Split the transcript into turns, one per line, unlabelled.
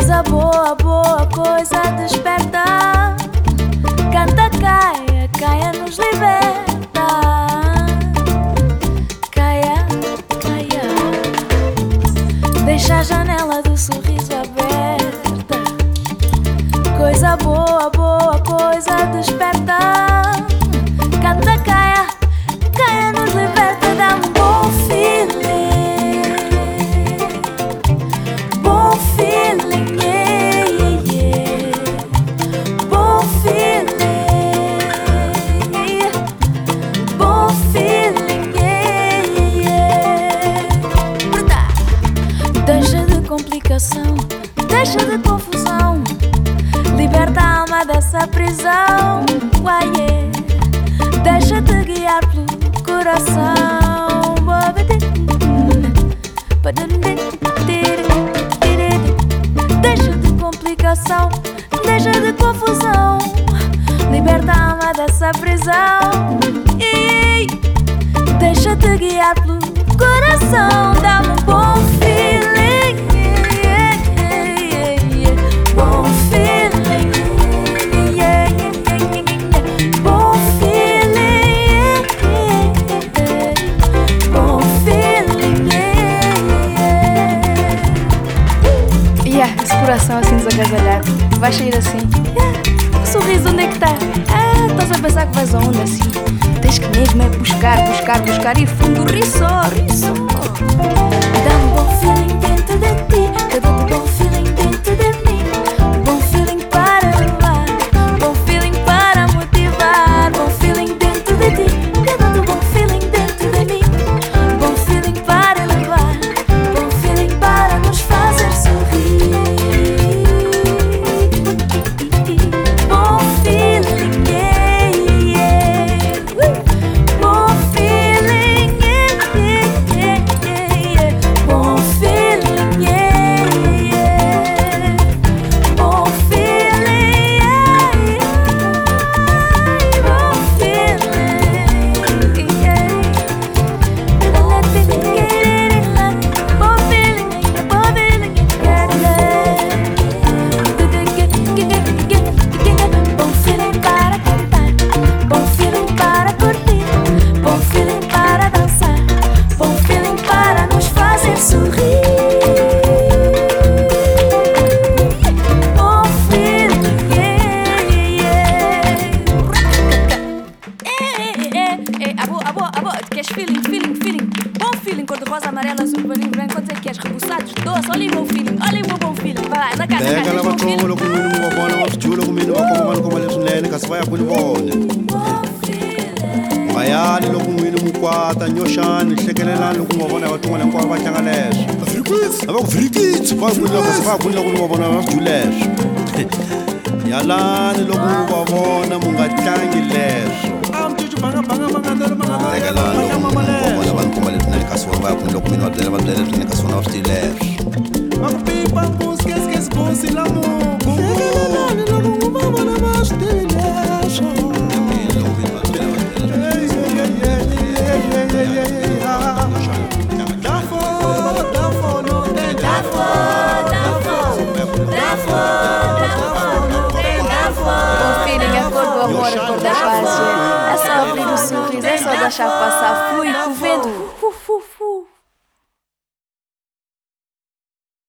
Coisa boa, boa, coisa desperta. Canta, caia, caia nos liberta. Caia, caia. Deixa a janela do sorriso aberta. Coisa boa, boa, coisa desperta. Canta, caia, caia nos liberta. Dá um bom feeling. Bom feeling, yeah, yeah, yeah. Bom feeling. Bom feeling, yeah, yeah, yeah. Deixa de complicação, deixa de confusão. Liberta a alma dessa prisão, uai, yeah. Deixa-te guiar pelo coração. Deixa de complicação, deixa de confusão. Liberta a alma dessa prisão. Deixa-te guiar pelo coração. Dá-me um bom feeling, yeah, yeah, yeah, yeah. Bom feeling, yeah, yeah, yeah, yeah. Bom feeling, yeah, yeah, yeah. Bom feeling, yeah, yeah.
Yeah, esse coração assim desagasalhado vai sair assim. O sorriso onde é que tá? Estás a pensar que vais aonde assim? Tens que mesmo é buscar, buscar, buscar e fundo, ri só, ri só.
Dá um bom feeling dentro de ti. Eu dou um bom feeling dentro de mim. Bom feeling para levar, bom feeling para motivar. Bom feeling dentro de ti. Eu dou um bom feeling dentro de mim. Bom feeling para levar, bom feeling para nos fazer sorrir. Bom feeling, yeah, yeah. Bom feeling, yeah, yeah, yeah, yeah. Bom feeling, yeah, yeah. Bom feeling, yeah, yeah. Bom feeling, yeah. Bom feeling, bom feeling para cantar, bom feeling para curtir, bom feeling para dançar, bom feeling para nos fazer sorrir. Bom feeling, yeah, yeah.
Abo, queres feeling, feeling, feeling? Bom feeling, cor de rosa, amarela, azul, marinho, branco. Quantos é que queres? Rebuçados, doce, olha aí o meu feeling, olha aí o meu bom feeling. Vai lá, na casa,
Teka
tens
lava
bom feeling?
chongo loko n'wini mi va vona va swi dyu loko mina va khoma vanhu khoma leswinene kasi va ya ku ni vona vayani loko n'wini mi kwata nyoxani hlekelelani loko mi va vona va tin'wana hinkwavo va tlanga leswo a va ku virikitsi va kunila kasi va ya kunila ku ni va vona va swi dyu leswo yalani loko mi va vona mu nga tlangi leswo tekelani loko mi va vona vanhu khoma leswinene kasi vona va ya kunila ku mina va byela leswinene kasi vona va swi dyi leswo
Pipa busca esse bolso e la mugo. Cheguei logo uma bola mais delícia. Da fo, não tem da fo.
Bom feeling, a cor do amor, a cor da paz. É só abrir o sorriso, é só deixar passar, flui com o vento.